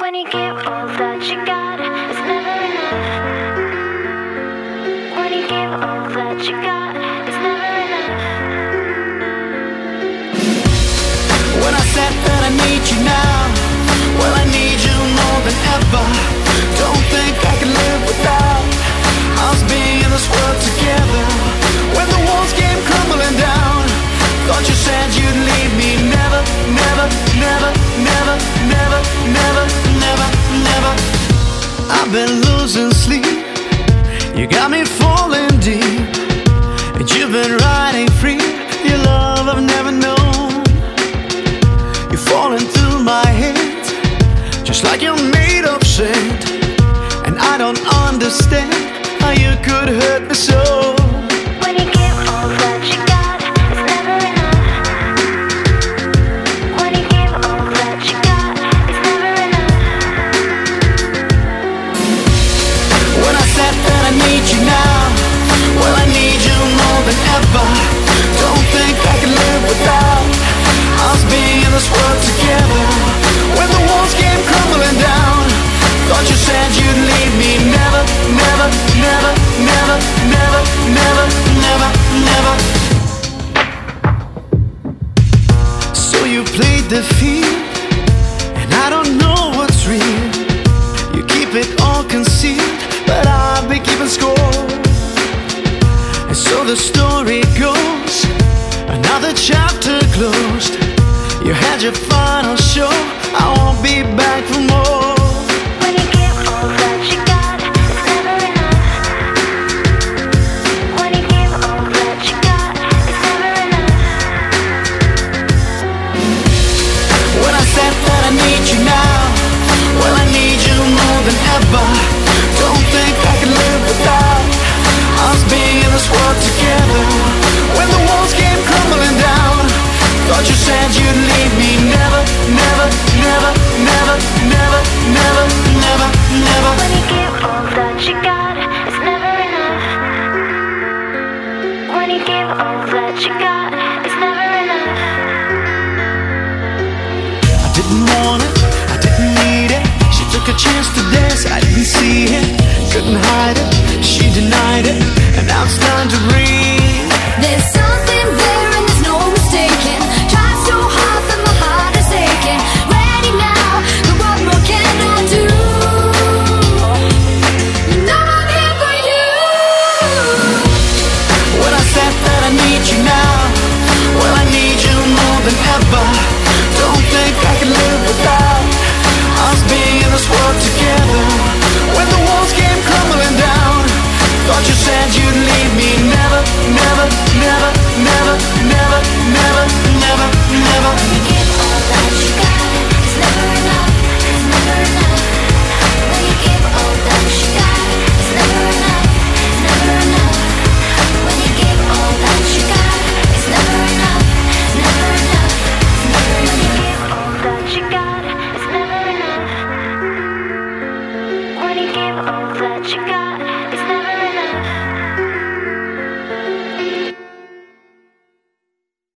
When you give all that you got, it's never enough. When you give all that you got, it's never enough. When I said that I need you now, well, I need you more than ever. Don't think I can live without us being in this world together. When the walls came crumbling down, thought you said you'd leave me. Never, never, never, never, never, never, never, never. I've been losing sleep, you got me falling deep, and you've been riding free, your love I've never known. You're falling through my head, just like you're made of sand, and I don't understand how you could hurt me so. When you give all that you got, it's never enough. When you give all that you got, it's never enough. When I said that I need you now, well, I need you more than ever. Don't think I can live without us being in this world together. When the walls came crumbling down, thought you said you'd leave me. Never, never, never, never, never, never, never, never. So you played the field, and I don't know what's real. You keep it all concealed, but I'll be keeping score. And so the story goes, another chapter closed. You had your final show, I won't be back for more. When you give all that you got, it's never enough. When you give all that you got, it's never enough. When I said that I need you now, well, I need you more than ever. Don't think I can live without us being in this world together. When the walls came crumbling down, thought you said you'd leave me. Never, never, never, never, never, never, never, never. When you give all that you got, it's never enough. When you give all that you got, it's never enough. I didn't want it, I didn't need it. She took a chance today.